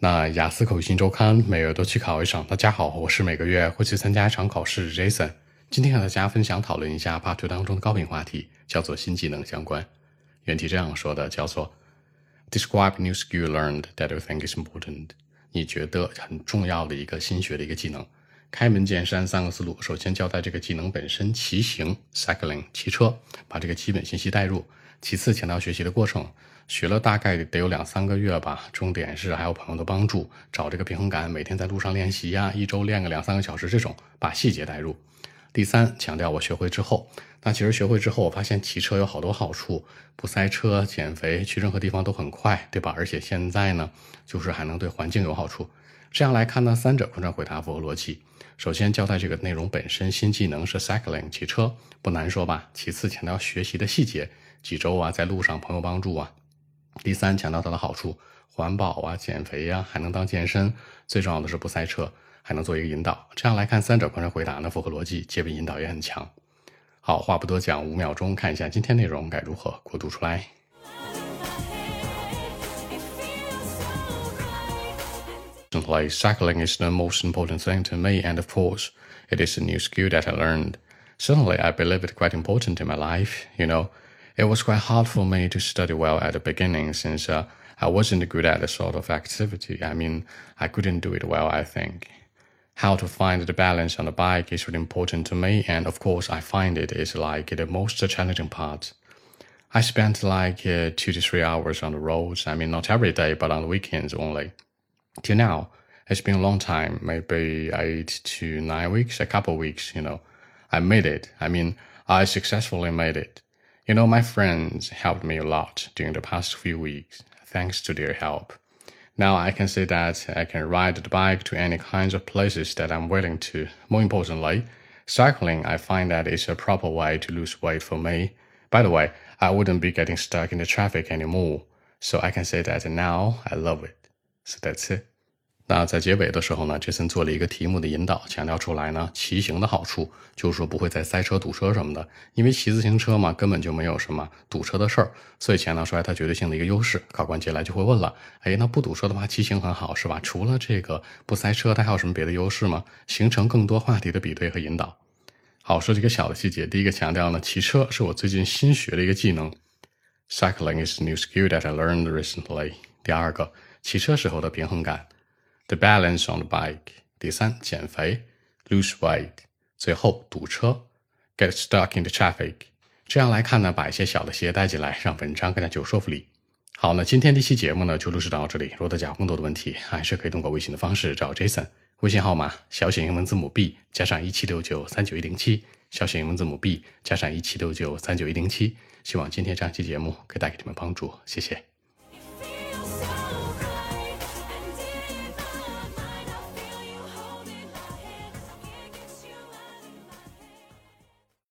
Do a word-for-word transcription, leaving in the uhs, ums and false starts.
那雅思口语新周刊每月都去考一场。大家好，我是每个月会去参加一场考试 Jason。今天和大家分享讨论一下 Part 二当中的高频话题，叫做新技能相关。原题这样说的，叫做 Describe a new skill you learned that you think is important。 你觉得很重要的一个新学的一个技能。开门见山三个思路，首先交代这个技能本身，骑行 cycling 骑车，把这个基本信息带入。其次强调学习的过程，学了大概得有两三个月吧，重点是还有朋友的帮助，找这个平衡感，每天在路上练习呀、啊，一周练个两三个小时，这种把细节带入。第三，强调我学会之后，那其实学会之后我发现骑车有好多好处，不塞车，减肥，去任何地方都很快，对吧？而且现在呢就是还能对环境有好处。这样来看呢，三者贯穿回答符合逻辑。首先交代这个内容本身，新技能是 cycling 骑车，不难说吧。其次强调学习的细节，几周啊，在路上朋友帮助啊。第三强调它的好处，环保啊，减肥啊，还能当健身，最重要的是不塞车，还能做一个引导。这样来看，三者贯穿回答呢符合逻辑，结尾引导也很强。好，话不多讲，五秒钟看一下今天内容该如何给我读出来。Like cycling is the most important thing to me, and of course, it is a new skill that I learned. Certainly, I believe it quite important in my life. You know, it was quite hard for me to study well at the beginning since uh, I wasn't good at the sort of activity. I mean, I couldn't do it well, I think. How to find the balance on the bike is really important to me, and of course, I find it is like the most challenging part. I spent like uh, two to three hours on the roads. I mean, not every day, but on the weekends only. Till now, it's been a long time, maybe eight to nine weeks, a couple of weeks, you know. I made it. I mean, I successfully made it. You know, my friends helped me a lot during the past few weeks, thanks to their help. Now I can say that I can ride the bike to any kinds of places that I'm willing to. More importantly, cycling, I find that is a proper way to lose weight for me. By the way, I wouldn't be getting stuck in the traffic anymore. So I can say that now I love it. So that's it. 那在结尾的时候呢 Jason 做了一个题目的引导，强调出来呢骑行的好处，就是说不会再塞车堵车什么的，因为骑自行车嘛根本就没有什么堵车的事儿，所以强调出来它绝对性的一个优势。考官接下来就会问了，哎，那不堵车的话骑行很好是吧？除了这个不塞车，它还有什么别的优势吗？形成更多话题的比对和引导。好，说几个小的细节。第一个强调呢，骑车是我最近新学的一个技能， Cycling is a new skill that I learned recently。 第二个，骑车时候的平衡感，The balance on the bike。 第三，减肥 lose weight。 最后堵车 get stuck in the traffic。 这样来看呢，把一些小的细节带进来，让文章更加具有说服力。好，那今天这期节目呢就录制到这里。如果大家有更多的问题，还是可以通过微信的方式找 Jason， 微信号码小写英文字母 B 加上一七六九三九一零七，小写英文字母 B 加上一七六九三九一零七。希望今天这样期节目可以带给你们帮助，谢谢。